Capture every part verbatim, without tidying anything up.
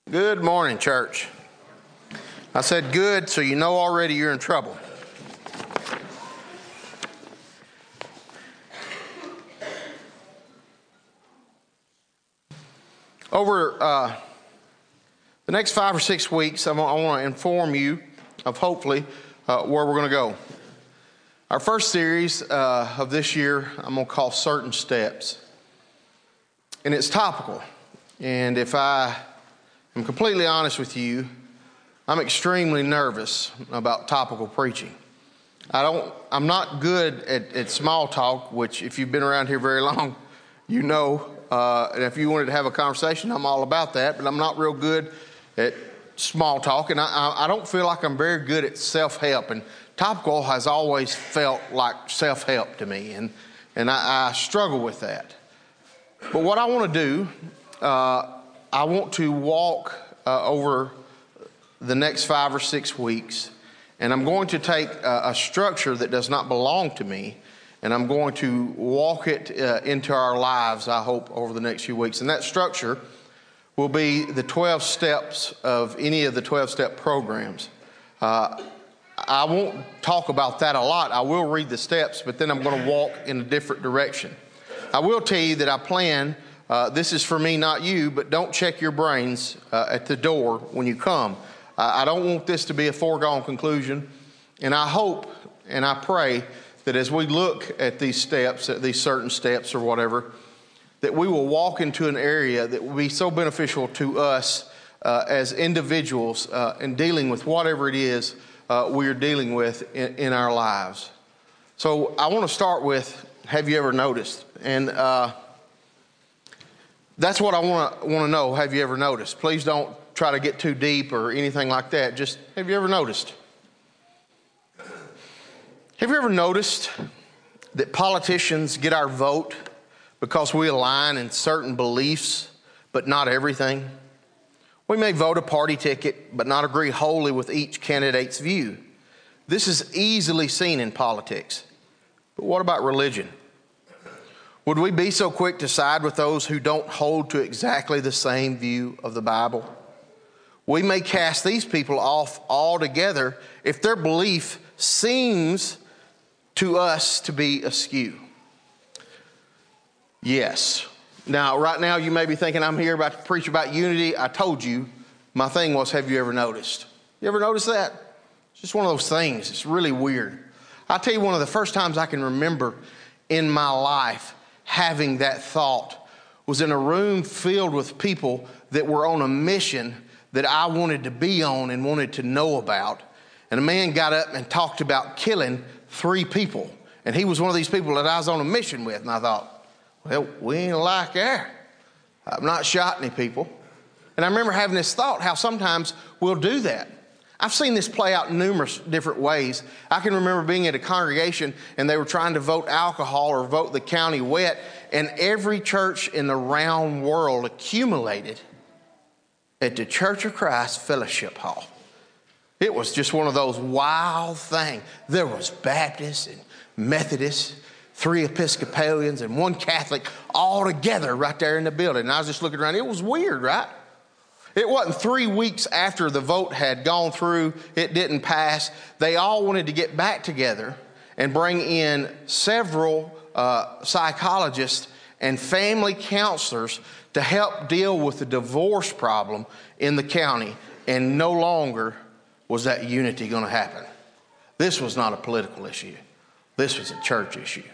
Good morning, church. I said good, so you know already you're in trouble. Over uh, the next five or six weeks, I want to inform you of hopefully uh, where we're going to go. Our first series uh, of this year, I'm going to call Certain Steps. And it's topical. And if I I'm completely honest with you, I'm extremely nervous about topical preaching. I don't, I'm not good at, at small talk, which if you've been around here very long, you know, uh, and if you wanted to have a conversation, I'm all about that, but I'm not real good at small talk, and I, I, I don't feel like I'm very good at self-help, and topical has always felt like self-help to me, and, and I, I struggle with that. But what I want to do, uh, I want to walk uh, over the next five or six weeks, and I'm going to take a, a structure that does not belong to me, and I'm going to walk it uh, into our lives, I hope, over the next few weeks. And that structure will be the twelve steps of any of the twelve-step programs. Uh, I won't talk about that a lot. I will read the steps, but then I'm going to walk in a different direction. I will tell you that I plan Uh, this is for me, not you, but don't check your brains uh, at the door when you come. Uh, I don't want this to be a foregone conclusion, and I hope and I pray that as we look at these steps, at these certain steps or whatever, that we will walk into an area that will be so beneficial to us uh, as individuals uh, in dealing with whatever it is uh, we are dealing with in, in our lives. So I want to start with, have you ever noticed? And uh, That's what I want to want to know. Have you ever noticed? Please don't try to get too deep or anything like that. Just, have you ever noticed? Have you ever noticed that politicians get our vote because we align in certain beliefs, but not everything? We may vote a party ticket, but not agree wholly with each candidate's view. This is easily seen in politics. But what about religion? Would we be so quick to side with those who don't hold to exactly the same view of the Bible? We may cast these people off altogether if their belief seems to us to be askew. Yes. Now, right now you may be thinking I'm here about to preach about unity. I told you my thing was, have you ever noticed? You ever noticed that? It's just one of those things. It's really weird. I'll tell you, one of the first times I can remember in my life having that thought was in a room filled with people that were on a mission that I wanted to be on and wanted to know about. And a man got up and talked about killing three people. And he was one of these people that I was on a mission with. And I thought, well, we ain't like that. I've not shot any people. And I remember having this thought, how sometimes we'll do that. I've seen this play out in numerous different ways. I can remember being at a congregation and they were trying to vote alcohol or vote the county wet, and every church in the round world accumulated at the Church of Christ Fellowship Hall. It was just one of those wild things. There was Baptists and Methodists, three Episcopalians and one Catholic all together right there in the building. And I was just looking around. It was weird, right? It wasn't three weeks after the vote had gone through, it didn't pass. They all wanted to get back together and bring in several uh, psychologists and family counselors to help deal with the divorce problem in the county. And no longer was that unity going to happen. This was not a political issue. This was a church issue.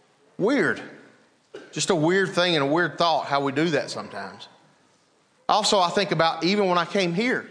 Weird. Just a weird thing and a weird thought how we do that sometimes. Also, I think about even when I came here,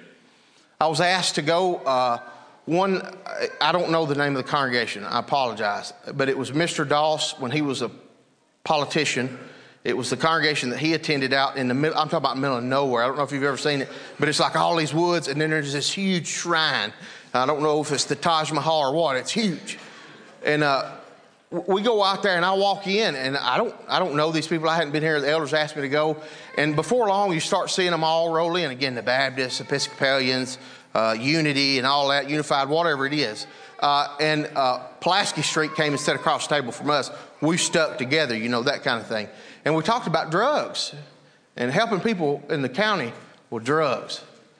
I was asked to go, uh, one, I don't know the name of the congregation, I apologize, but it was Mister Doss when he was a politician. It was the congregation that he attended out in the middle, I'm talking about the middle of nowhere. I don't know if you've ever seen it, but it's like all these woods, and then there's this huge shrine. I don't know if it's the Taj Mahal or what, it's huge. And uh, we go out there and I walk in and I don't I don't know these people. I hadn't been here. The elders asked me to go. And before long, you start seeing them all roll in. Again, the Baptists, Episcopalians, uh, Unity and all that, Unified, whatever it is. Uh, and uh, Pulaski Street came and sat across the table from us. We stuck together, you know, that kind of thing. And we talked about drugs and helping people in the county with drugs.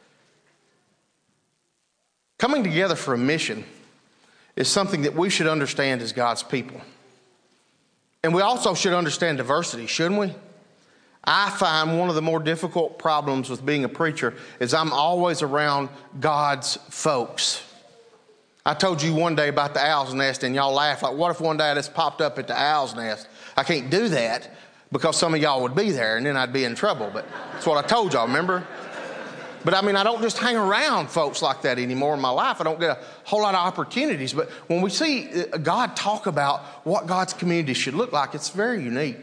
Coming together for a mission is something that we should understand as God's people. And we also should understand diversity, shouldn't we? I find one of the more difficult problems with being a preacher is I'm always around God's folks. I told you one day about the owl's nest and y'all laughed. Like, what if one day I just popped up at the owl's nest? I can't do that because some of y'all would be there and then I'd be in trouble. But that's what I told y'all, remember? But I mean, I don't just hang around folks like that anymore in my life. I don't get a whole lot of opportunities. But when we see God talk about what God's community should look like, it's very unique.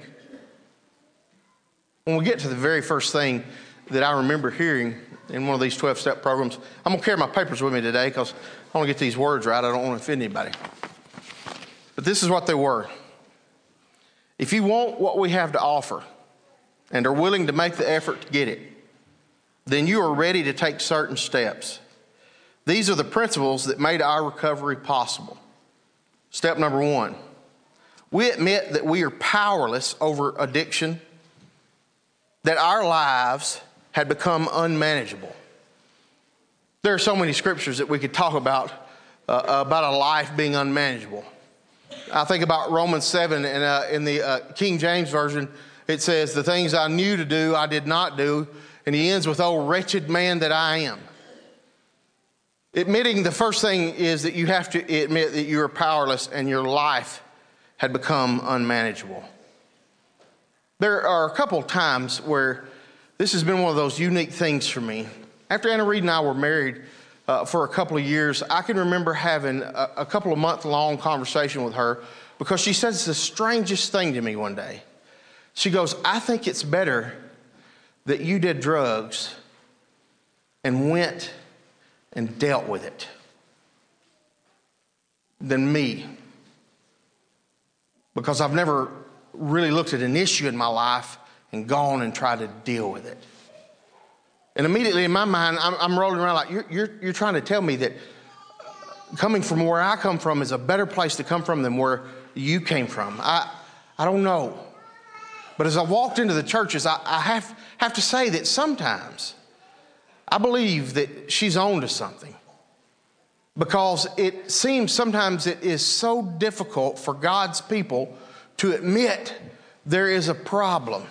When we get to the very first thing that I remember hearing in one of these twelve-step programs, I'm going to carry my papers with me today because I want to get these words right. I don't want to offend anybody. But this is what they were. If you want what we have to offer and are willing to make the effort to get it, then you are ready to take certain steps. These are the principles that made our recovery possible. Step number one, we admit that we are powerless over addiction, that our lives had become unmanageable. There are so many scriptures that we could talk about, uh, about a life being unmanageable. I think about Romans seven, and uh, in the uh, King James Version, it says, the things I knew to do, I did not do. And he ends with, oh, wretched man that I am. Admitting the first thing is that you have to admit that you are powerless and your life had become unmanageable. There are a couple of times where this has been one of those unique things for me. After Anna Reed and I were married uh, for a couple of years, I can remember having a, a couple of month-long conversation with her because she says the strangest thing to me one day. She goes, I think it's better that you did drugs and went and dealt with it than me. Because I've never really looked at an issue in my life and gone and tried to deal with it. And immediately in my mind, I'm, I'm rolling around like, you're, you're, you're trying to tell me that coming from where I come from is a better place to come from than where you came from. I, I don't know. But as I walked into the churches, I, I have, have to say that sometimes I believe that she's on to something. Because it seems sometimes it is so difficult for God's people to admit there is a problem.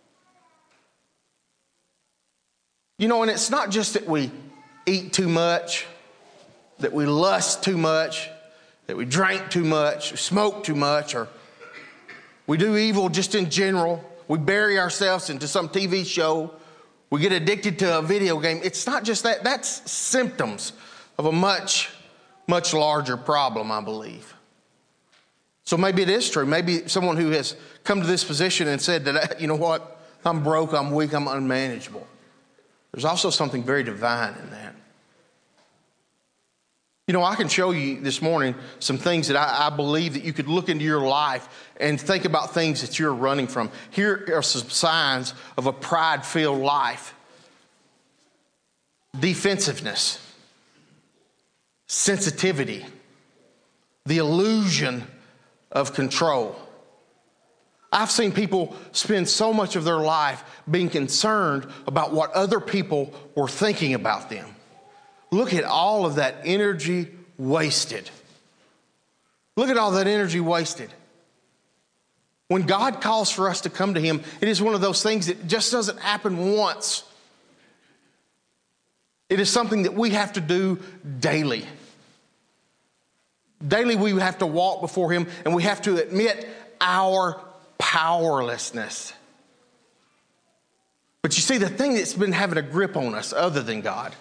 You know, and it's not just that we eat too much, that we lust too much, that we drink too much, smoke too much, or we do evil just in general. We bury ourselves into some T V show. We get addicted to a video game. It's not just that. That's symptoms of a much, much larger problem, I believe. So maybe it is true. Maybe someone who has come to this position and said that, you know what, I'm broke, I'm weak, I'm unmanageable. There's also something very divine in that. You know, I can show you this morning some things that I, I believe that you could look into your life and think about things that you're running from. Here are some signs of a pride-filled life. Defensiveness, sensitivity, the illusion of control. I've seen people spend so much of their life being concerned about what other people were thinking about them. Look at all of that energy wasted. Look at all that energy wasted. When God calls for us to come to Him, it is one of those things that just doesn't happen once. It is something that we have to do daily. Daily we have to walk before Him and we have to admit our powerlessness. But you see, the thing that's been having a grip on us other than God,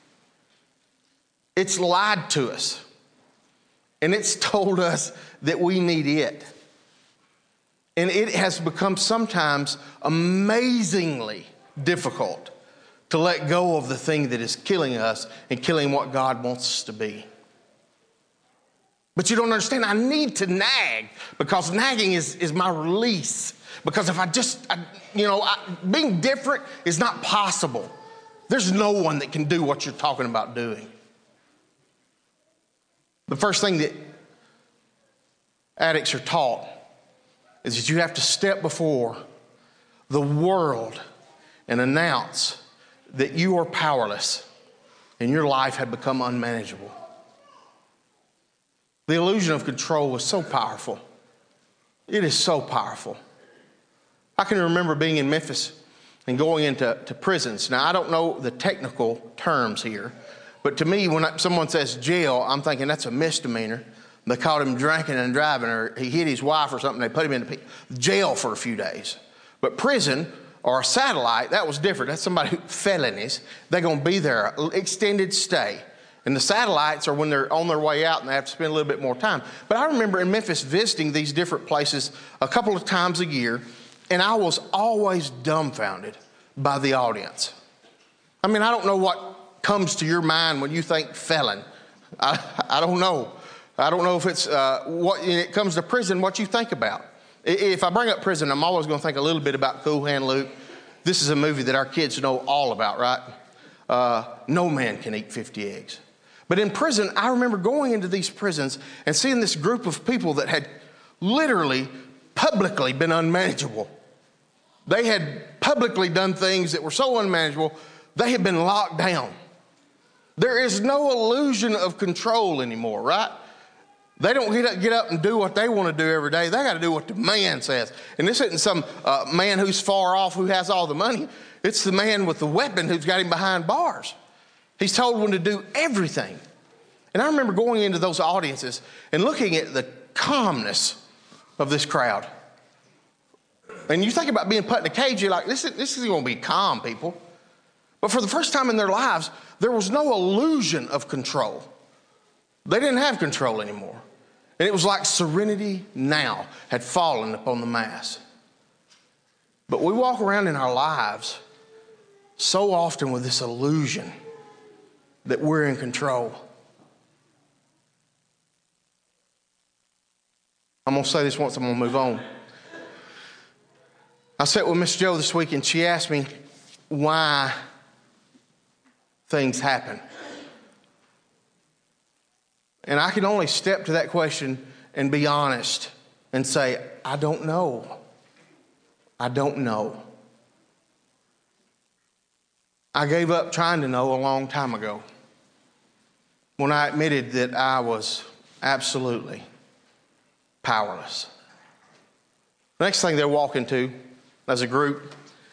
it's lied to us. And it's told us that we need it. And it has become sometimes amazingly difficult to let go of the thing that is killing us and killing what God wants us to be. But you don't understand, I need to nag because nagging is, is my release. Because if I just, I, you know, I, being different is not possible. There's no one that can do what you're talking about doing. The first thing that addicts are taught is that you have to step before the world and announce that you are powerless and your life had become unmanageable. The illusion of control was so powerful. It is so powerful. I can remember being in Memphis and going into to prisons. Now, I don't know the technical terms here, but to me, when I, someone says jail, I'm thinking that's a misdemeanor. They caught him drinking and driving, or he hit his wife or something. They put him in the jail for a few days. But prison or a satellite, that was different. That's somebody who felonies. They're going to be there, extended stay. And the satellites are when they're on their way out and they have to spend a little bit more time. But I remember in Memphis visiting these different places a couple of times a year, and I was always dumbfounded by the audience. I mean, I don't know what comes to your mind when you think felon. I, I don't know. I don't know if it's, uh, what, when it comes to prison, what you think about. If I bring up prison, I'm always going to think a little bit about Cool Hand Luke. This is a movie that our kids know all about, right? Uh, no man can eat fifty eggs. But in prison, I remember going into these prisons and seeing this group of people that had literally, publicly been unmanageable. They had publicly done things that were so unmanageable, they had been locked down. There is no illusion of control anymore, right? They don't get up, get up and do what they want to do every day. They got to do what the man says. And this isn't some uh, man who's far off who has all the money. It's the man with the weapon who's got him behind bars. He's told when to do everything. And I remember going into those audiences and looking at the calmness of this crowd. And you think about being put in a cage, you're like, this is, this is going to be calm, people. But for the first time in their lives, there was no illusion of control. They didn't have control anymore. And it was like serenity now had fallen upon the mass. But we walk around in our lives so often with this illusion that we're in control. I'm going to say this once, I'm going to move on. I sat with Miss Joe this week and she asked me why things happen. And I can only step to that question and be honest and say, I don't know. I don't know. I gave up trying to know a long time ago when I admitted that I was absolutely powerless. The next thing they're walking to as a group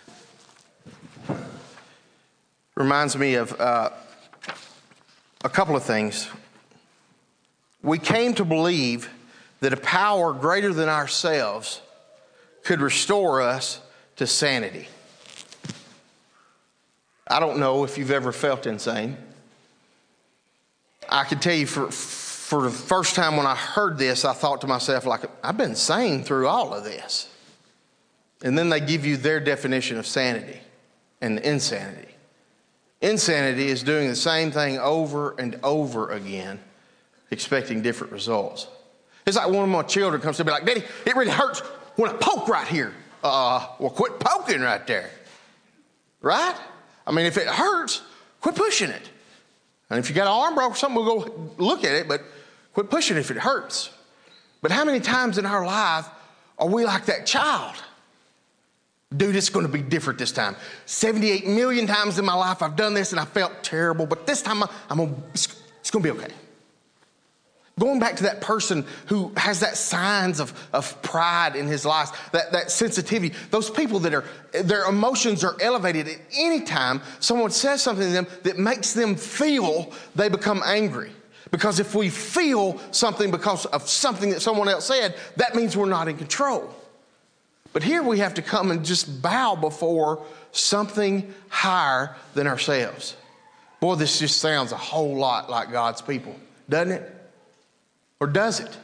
reminds me of uh, a couple of things. We came to believe that a power greater than ourselves could restore us to sanity. I don't know if you've ever felt insane. I can tell you for, for the first time when I heard this, I thought to myself, like, I've been sane through all of this. And then they give you their definition of sanity and insanity. Insanity is doing the same thing over and over again, expecting different results. It's like one of my children comes to me like, Daddy, it really hurts when I poke right here. Uh, well, quit poking right there. Right? I mean, if it hurts, quit pushing it. And if you got an arm broke or something, we'll go look at it, but quit pushing if it hurts. But how many times in our life are we like that child? Dude, it's going to be different this time. seventy-eight million times in my life I've done this and I felt terrible, but this time I'm gonna, it's, it's going to be okay. Going back to that person who has that signs of, of pride in his life, that, that sensitivity, those people that are, their emotions are elevated at any time someone says something to them that makes them feel they become angry. Because if we feel something because of something that someone else said, that means we're not in control. But here we have to come and just bow before something higher than ourselves. Boy, this just sounds a whole lot like God's people, doesn't it? Or does it?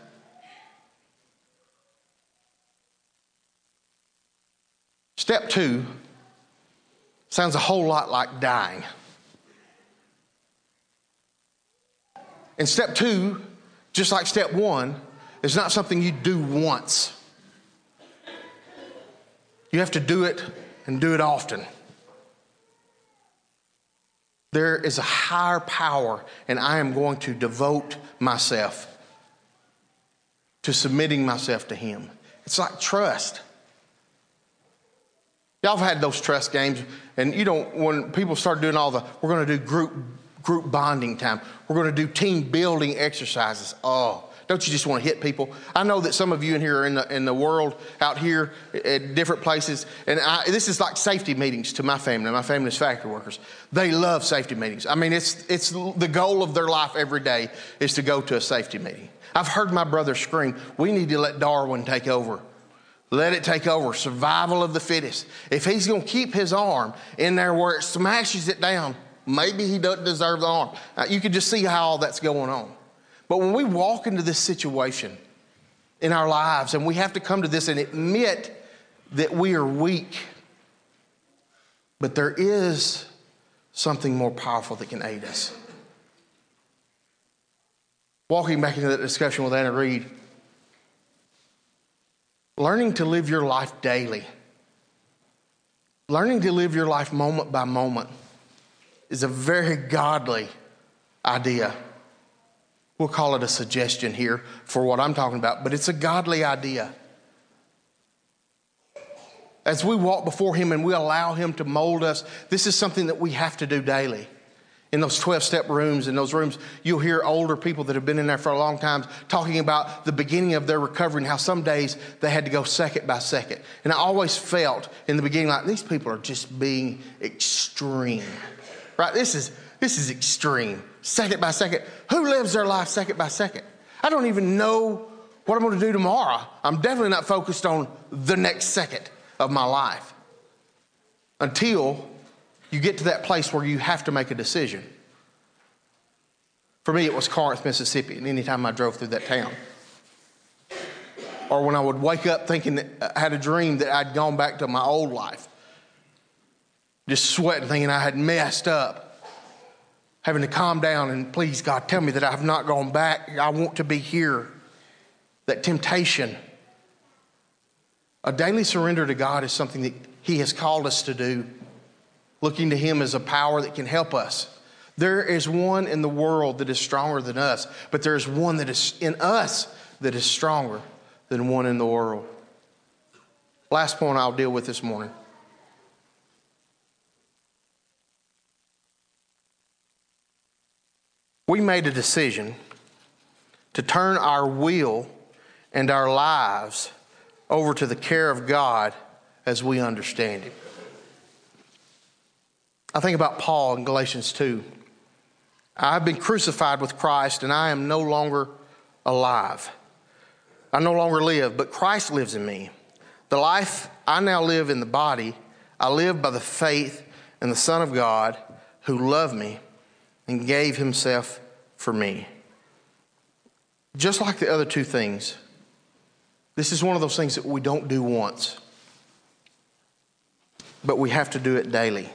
Step two sounds a whole lot like dying. And step two, just like step one, is not something you do once. You have to do it and do it often. There is a higher power, and I am going to devote myself to submitting myself to Him. It's like trust. Y'all have had those trust games, and you know, when people start doing all the, we're going to do group group bonding time. We're going to do team building exercises. Oh, don't you just want to hit people? I know that some of you in here are in the, in the world out here at different places, and I, this is like safety meetings to my family. My family is factory workers. They love safety meetings. I mean, it's it's the goal of their life every day is to go to a safety meeting. I've heard my brother scream, we need to let Darwin take over. Let it take over. Survival of the fittest. If he's going to keep his arm in there where it smashes it down, maybe he doesn't deserve the arm. Now, you can just see how all that's going on. But when we walk into this situation in our lives, and we have to come to this and admit that we are weak, but there is something more powerful that can aid us. Walking back into that discussion with Anna Reed, learning to live your life daily, learning to live your life moment by moment is a very godly idea. We'll call it a suggestion here for what I'm talking about, but it's a godly idea. As we walk before him and we allow him to mold us, this is something that we have to do daily. In those twelve-step rooms, in those rooms, you'll hear older people that have been in there for a long time talking about the beginning of their recovery and how some days they had to go second by second. And I always felt in the beginning like these people are just being extreme. Right? This is this is extreme. Second by second. Who lives their life second by second? I don't even know what I'm going to do tomorrow. I'm definitely not focused on the next second of my life until you get to that place where you have to make a decision. For me, it was Corinth, Mississippi, and anytime I drove through that town. Or when I would wake up thinking that I had a dream that I'd gone back to my old life. Just sweating, thinking I had messed up. Having to calm down and please, God, tell me that I've not gone back. I want to be here. That temptation. A daily surrender to God is something that he has called us to do. Looking to him as a power that can help us. There is one in the world that is stronger than us, but there is one that is in us that is stronger than one in the world. Last point I'll deal with this morning. We made a decision to turn our will and our lives over to the care of God as we understand him. I think about Paul in Galatians two. I've been crucified with Christ and I am no longer alive. I no longer live, but Christ lives in me. The life I now live in the body, I live by the faith in the Son of God who loved me and gave himself for me. Just like the other two things, this is one of those things that we don't do once, but we have to do it daily.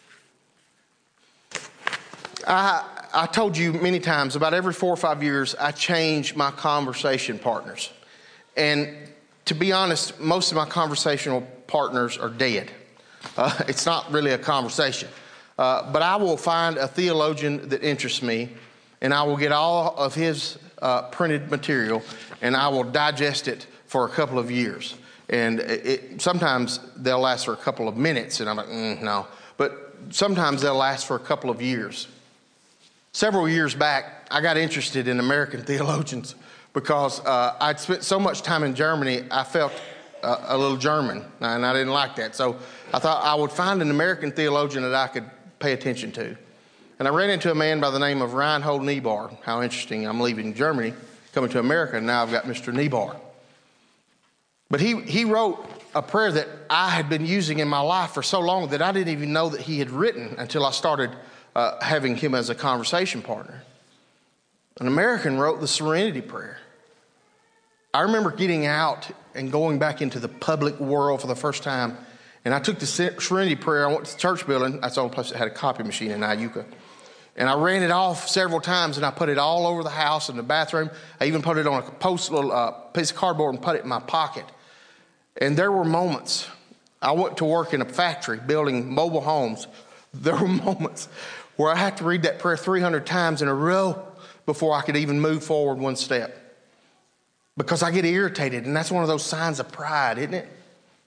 I, I told you many times, about every four or five years, I change my conversation partners. And to be honest, most of my conversational partners are dead. Uh, it's not really a conversation. Uh, but I will find a theologian that interests me, and I will get all of his uh, printed material, and I will digest it for a couple of years. And it, it, sometimes they'll last for a couple of minutes, and I'm like, mm, no. But sometimes they'll last for a couple of years. Several years back, I got interested in American theologians because uh, I'd spent so much time in Germany, I felt uh, a little German, and I didn't like that. So I thought I would find an American theologian that I could pay attention to. And I ran into a man by the name of Reinhold Niebuhr. How interesting, I'm leaving Germany, coming to America, and now I've got Mister Niebuhr. But he, he wrote a prayer that I had been using in my life for so long that I didn't even know that he had written until I started Uh, having him as a conversation partner. An American wrote the Serenity Prayer. I remember getting out and going back into the public world for the first time, and I took the Serenity Prayer. I went to the church building. That's the only place that had a copy machine in Iuka. And I ran it off several times, and I put it all over the house and the bathroom. I even put it on a post little uh, piece of cardboard and put it in my pocket. And there were moments. I went to work in a factory building mobile homes. There were moments where I had to read that prayer three hundred times in a row before I could even move forward one step. Because I get irritated, and that's one of those signs of pride, isn't it?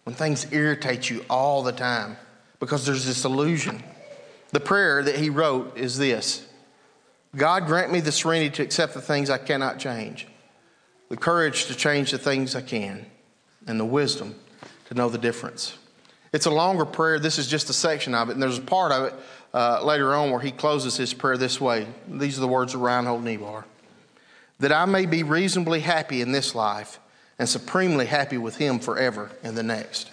when things irritate you all the time because there's this illusion. The prayer that he wrote is this: God, grant me the serenity to accept the things I cannot change, the courage to change the things I can, and the wisdom to know the difference. It's a longer prayer. This is just a section of it, and there's a part of it uh, later on where he closes his prayer this way. These are the words of Reinhold Niebuhr: that I may be reasonably happy in this life and supremely happy with him forever in the next.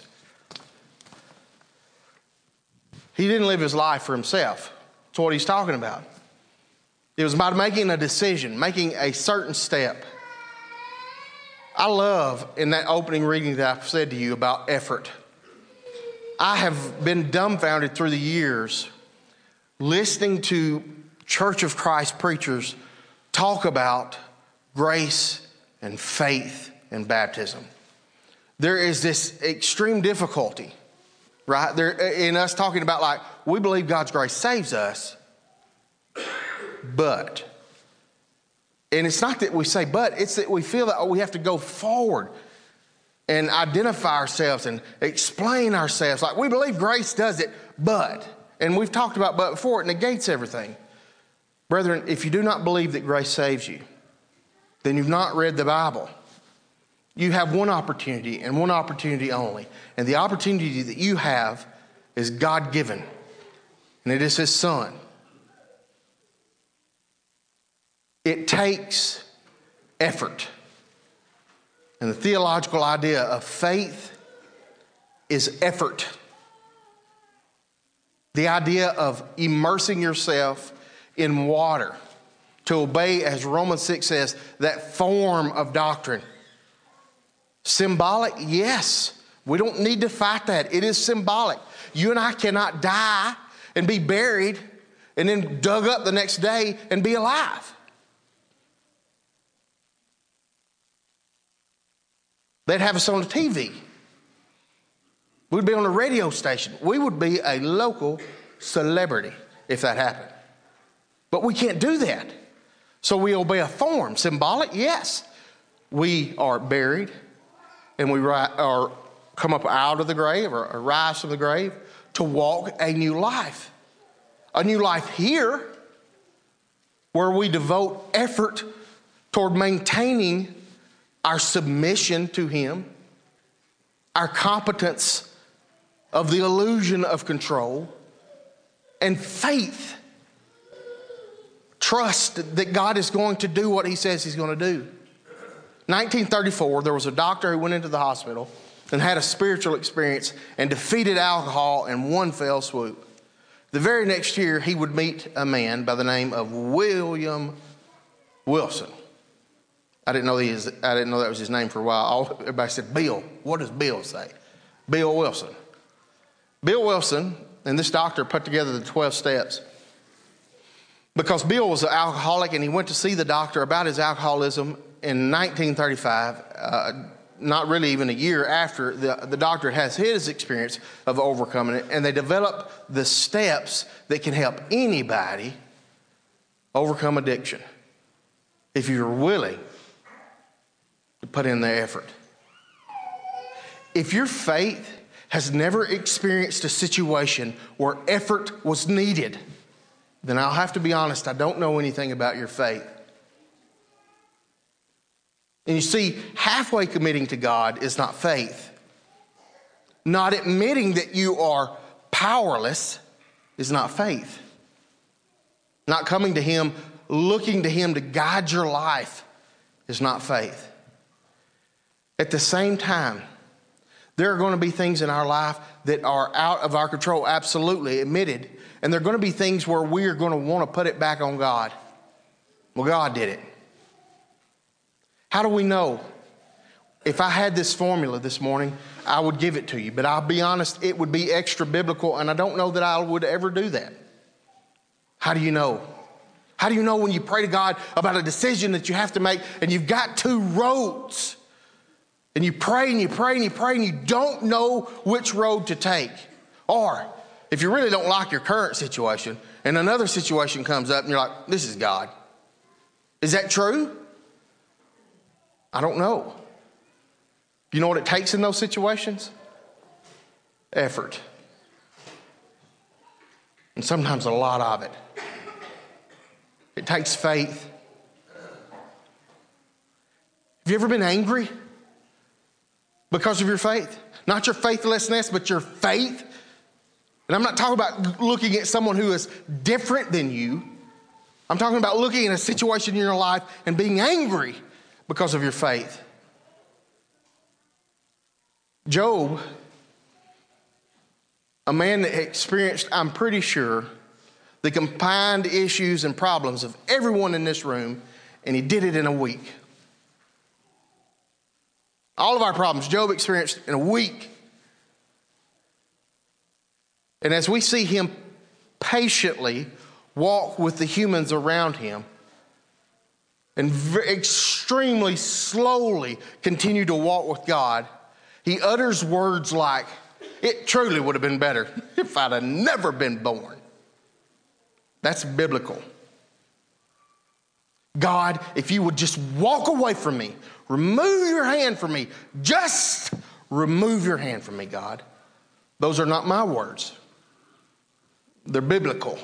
He didn't live his life for himself. That's what he's talking about. It was about making a decision, making a certain step. I love in that opening reading that I've said to you about effort. I have been dumbfounded through the years listening to Church of Christ preachers talk about grace and faith and baptism. There is this extreme difficulty, right? There in us talking about, like, we believe God's grace saves us, but, and it's not that we say but, it's that we feel that we have to go forward and identify ourselves and explain ourselves. Like, we believe grace does it, but, and we've talked about but before, it negates everything. Brethren, if you do not believe that grace saves you, then you've not read the Bible. You have one opportunity and one opportunity only. And the opportunity that you have is God-given. And it is his Son. It takes effort. And the theological idea of faith is effort. The idea of immersing yourself in water to obey, as Romans six says, that form of doctrine. Symbolic? Yes. We don't need to fight that. It is symbolic. You and I cannot die and be buried and then dug up the next day and be alive. They'd have us on the T V. We'd be on a radio station. We would be a local celebrity if that happened. But we can't do that. So we obey a form. Symbolic? Yes. We are buried and we ri- or come up out of the grave or, or rise from the grave to walk a new life. A new life here where we devote effort toward maintaining our submission to him, our competence of the illusion of control, and faith. Trust that God is going to do what he says he's going to do. nineteen thirty-four, there was a doctor who went into the hospital and had a spiritual experience and defeated alcohol in one fell swoop. The very next year, he would meet a man by the name of William Wilson. I didn't know he is, I didn't know that was his name for a while. All, everybody said, Bill. What does Bill say? Bill Wilson. Bill Wilson and this doctor put together the twelve steps. Because Bill was an alcoholic and he went to see the doctor about his alcoholism in nineteen thirty-five, uh, not really even a year after the, the doctor has his experience of overcoming it. And they develop the steps that can help anybody overcome addiction if you're willing to put in the effort. If your faith has never experienced a situation where effort was needed, then I'll have to be honest, I don't know anything about your faith. And you see, halfway committing to God is not faith. Not admitting that you are powerless is not faith. Not coming to him, looking to him to guide your life is not faith. At the same time, there are going to be things in our life that are out of our control, absolutely admitted. And there are going to be things where we are going to want to put it back on God. Well, God did it. How do we know? If I had this formula this morning, I would give it to you. But I'll be honest, it would be extra biblical, and I don't know that I would ever do that. How do you know? How do you know when you pray to God about a decision that you have to make and you've got two roads? And you pray and you pray and you pray and you don't know which road to take. Or if you really don't like your current situation and another situation comes up and you're like, this is God. Is that true? I don't know. You know what it takes in those situations? effort. And sometimes a lot of it. It takes faith. Have you ever been angry because of your faith? Not your faithlessness, but your faith. And I'm not talking about looking at someone who is different than you. I'm talking about looking at a situation in your life and being angry because of your faith. Job, a man that experienced, I'm pretty sure, the combined issues and problems of everyone in this room, and he did it in a week. All of our problems, Job experienced in a week. And as we see him patiently walk with the humans around him and very, extremely slowly continue to walk with God, he utters words like, "It truly would have been better if I'd have never been born." That's biblical. God, if you would just walk away from me, remove your hand from me, just remove your hand from me, God. Those are not my words. They're biblical.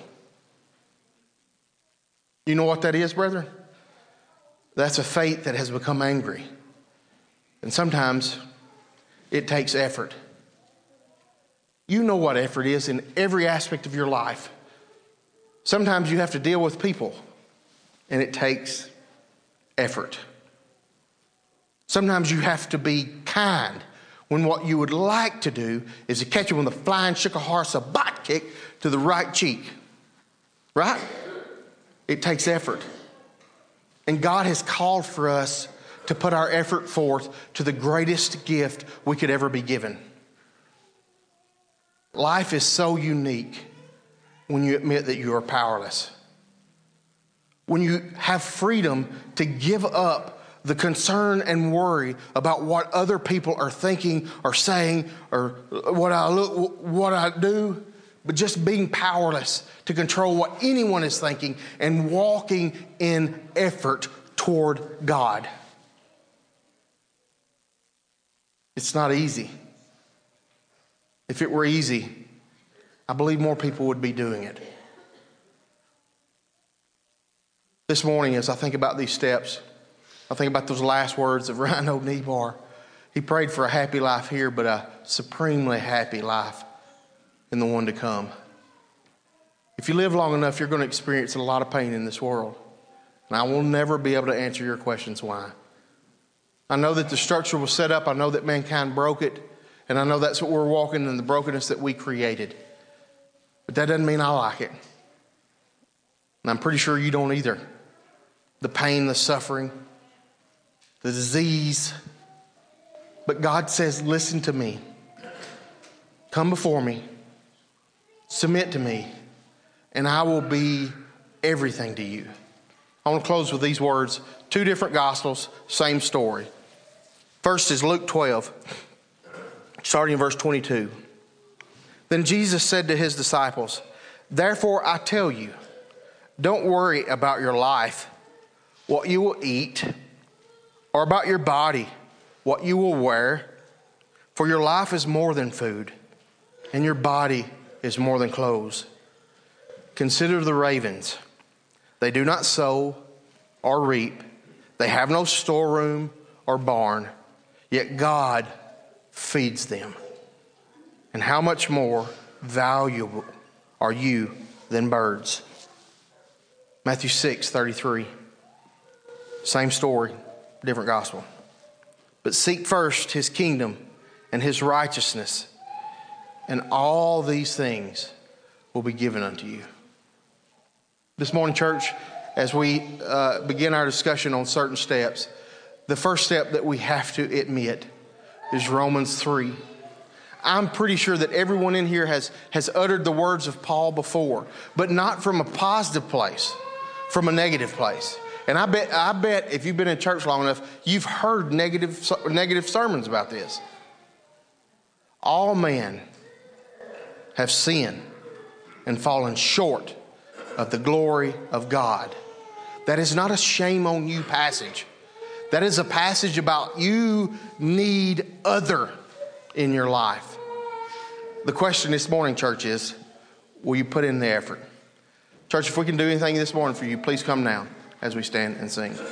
You know what that is, brethren? That's a faith that has become angry. And sometimes it takes effort. You know what effort is in every aspect of your life. Sometimes you have to deal with people, and it takes effort. Sometimes you have to be kind when what you would like to do is to catch them with a flying shikahara butt kick to the right cheek. Right? It takes effort. And God has called for us to put our effort forth to the greatest gift we could ever be given. Life is so unique when you admit that you are powerless. When you have freedom to give up the concern and worry about what other people are thinking or saying or what I look, what I do, but just being powerless to control what anyone is thinking and walking in effort toward God. It's not easy. If it were easy, I believe more people would be doing it. This morning, as I think about these steps, I think about those last words of Rhino Nebar. He prayed for a happy life here, but a supremely happy life in the one to come. If you live long enough, you're going to experience a lot of pain in this world. And I will never be able to answer your questions why. I know that the structure was set up. I know that mankind broke it. And I know that's what we're walking in, the brokenness that we created. But that doesn't mean I like it. And I'm pretty sure you don't either. The pain, the suffering, the disease. But God says, listen to me. Come before me. Submit to me. And I will be everything to you. I want to close with these words. Two different gospels, same story. First is Luke twelve, starting in verse twenty-two. Then Jesus said to his disciples, "Therefore I tell you, don't worry about your life, what you will eat, or about your body, what you will wear. For your life is more than food, and your body is more than clothes. Consider the ravens. They do not sow or reap. They have no storeroom or barn, yet God feeds them. And how much more valuable are you than birds?" Matthew six thirty-three. Same story, different gospel. "But seek first his kingdom and his righteousness, and all these things will be given unto you." This morning, church, as we uh, begin our discussion on certain steps, the first step that we have to admit is Romans three. I'm pretty sure that everyone in here has, has uttered the words of Paul before, but not from a positive place, from a negative place. And I bet, I bet if you've been in church long enough, you've heard negative, negative sermons about this. All men have sinned and fallen short of the glory of God. That is not a shame on you passage. That is a passage about you need other in your life. The question this morning, church, is, will you put in the effort? Church, if we can do anything this morning for you, please come now as we stand and sing.